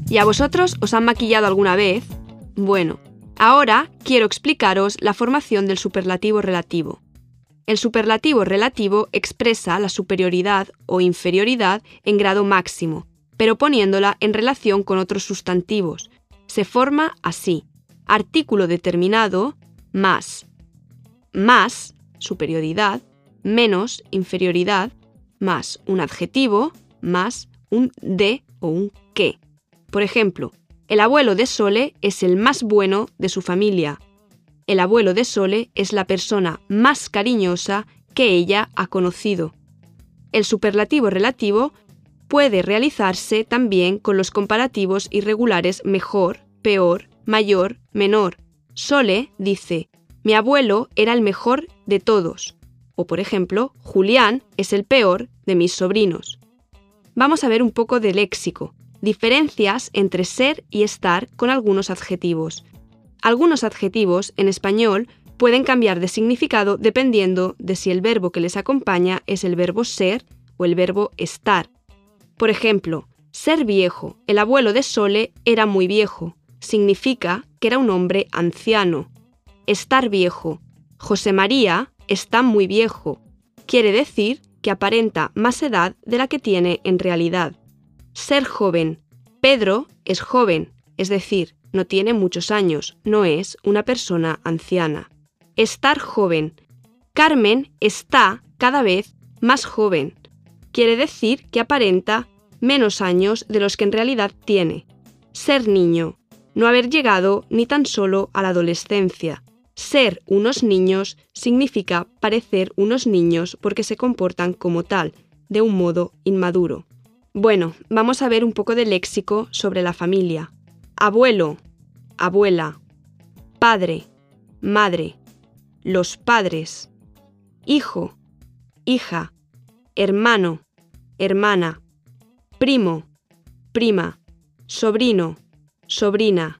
¿Y a vosotros os han maquillado alguna vez? Bueno, ahora quiero explicaros la formación del superlativo relativo. El superlativo relativo expresa la superioridad o inferioridad en grado máximo, pero poniéndola en relación con otros sustantivos. Se forma así: artículo determinado más, superioridad, menos inferioridad, más un adjetivo, más un de o un que. Por ejemplo, el abuelo de Sole es el más bueno de su familia. El abuelo de Sole es la persona más cariñosa que ella ha conocido. El superlativo relativo puede realizarse también con los comparativos irregulares mejor, peor, mayor, menor. Sole dice: mi abuelo era el mejor de todos. O, por ejemplo, Julián es el peor de mis sobrinos. Vamos a ver un poco de léxico. Diferencias entre ser y estar con algunos adjetivos. Algunos adjetivos en español pueden cambiar de significado dependiendo de si el verbo que les acompaña es el verbo ser o el verbo estar. Por ejemplo, ser viejo. El abuelo de Sole era muy viejo. Significa que era un hombre anciano. Estar viejo. José María está muy viejo. Quiere decir que aparenta más edad de la que tiene en realidad. Ser joven. Pedro es joven, es decir, no tiene muchos años, no es una persona anciana. Estar joven. Carmen está cada vez más joven. Quiere decir que aparenta menos años de los que en realidad tiene. Ser niño. No haber llegado ni tan solo a la adolescencia. Ser unos niños significa parecer unos niños porque se comportan como tal, de un modo inmaduro. Bueno, vamos a ver un poco de léxico sobre la familia. Abuelo, abuela, padre, madre, los padres, hijo, hija, hermano, hermana, primo, prima, sobrino, sobrina,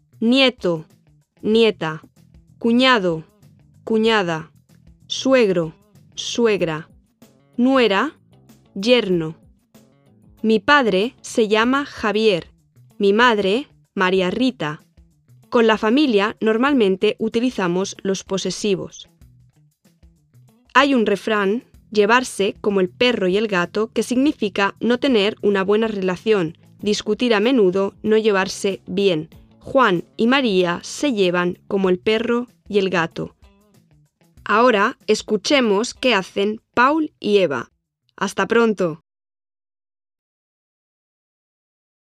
nieto, nieta, cuñado, cuñada, suegro, suegra, nuera, yerno. Mi padre se llama Javier, mi madre, María Rita. Con la familia normalmente utilizamos los posesivos. Hay un refrán, llevarse como el perro y el gato, que significa no tener una buena relación, discutir a menudo, no llevarse bien. Juan y María se llevan como el perro y el gato. Ahora escuchemos qué hacen Paul y Eva. ¡Hasta pronto!